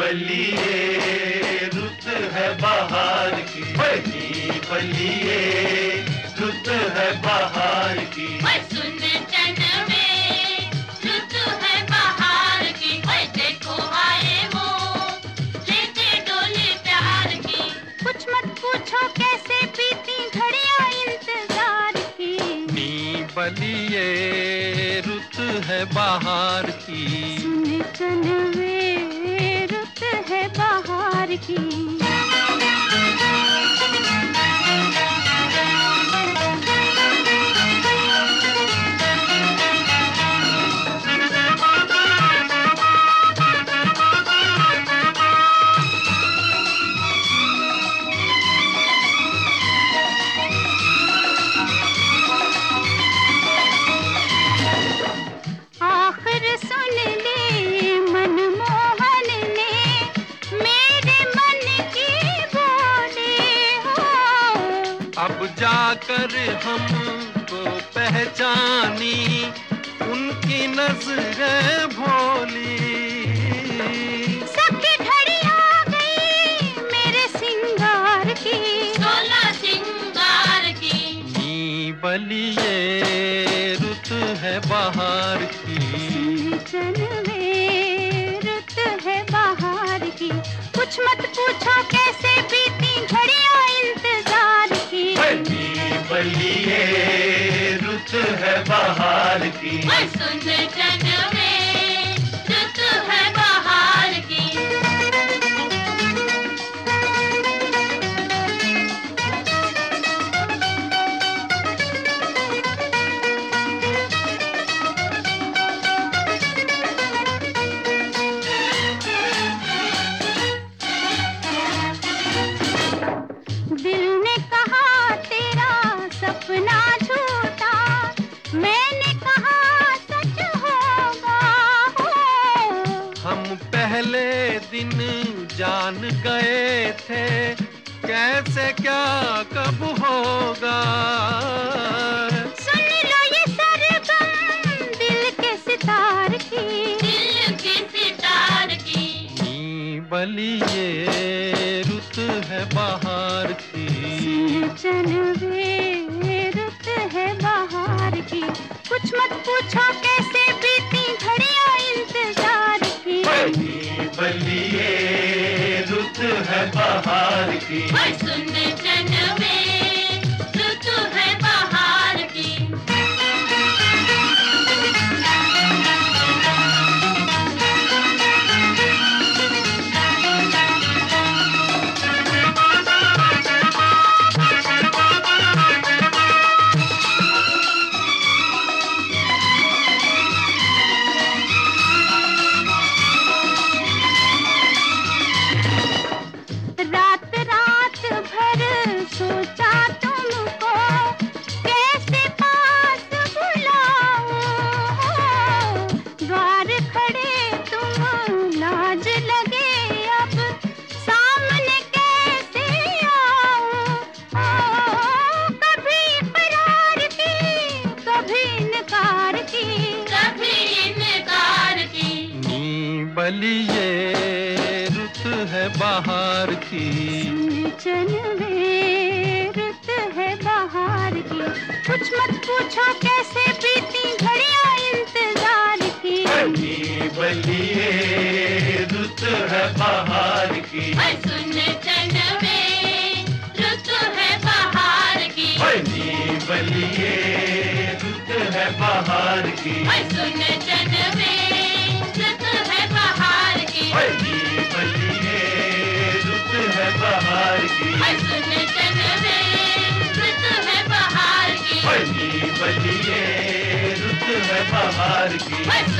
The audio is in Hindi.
बलिए रुत है बहार की, नी बलिए रुत है बहार की। सुन चन में रुत है बहार की, देखो आए वो लेके डोली प्यार की। कुछ मत पूछो कैसे बीती घड़ियां इंतजार की, नी बलिए रुत है बहार की। सुन चन में रुत है बहार की। अब जाकर हमको पहचानी उनकी नजरें भोली। सबकी घड़ी आ गई मेरे सिंगार की, 16 सिंगार की। नी बलिए रुत है बहार की, चन में रुत है बहार की। कुछ मत पूछो कैसे बीती घड़ियां इंतजार की, नी बलिए रुत है बहार की। सुन चन में रुत है बहार की। दिल ने कहा तेरा सपना झूठा, मैंने कहा सच होगा। हम पहले दिन जान गए थे कैसे क्या कब होगा। सुन लो ये सरगम दिल के सितार की, दिल के सितार की। नी बलिए रुत है बहार की, चन में रुत है बहार की। कुछ मत पूछो कैसे बीती घड़ियां इंतजार की, नी बलिए रुत है बहार की। सुन चन में रुत है बहार की। रात भर सोचा तुमको कैसे पास बुलाऊं, द्वार खड़े तुम लाज लगे अब सामने कैसे आऊं। कभी इकरार की कभी इनकार की, कभी इनकार की। नी बलिए रुत है बहार की, चन में रुत है बहार की। कुछ मत पूछो कैसे बीती घड़ियां इंतजार की, नी बलिए रुत है बहार की। सुन चन में रुत है बहार की, नी बलिए रुत है बहार की। सुन चन में रुत है बहार की, नी बलिए रुत है बहार की। सुन चन में रुत है बहार की, नी बलिए रुत है बहार की।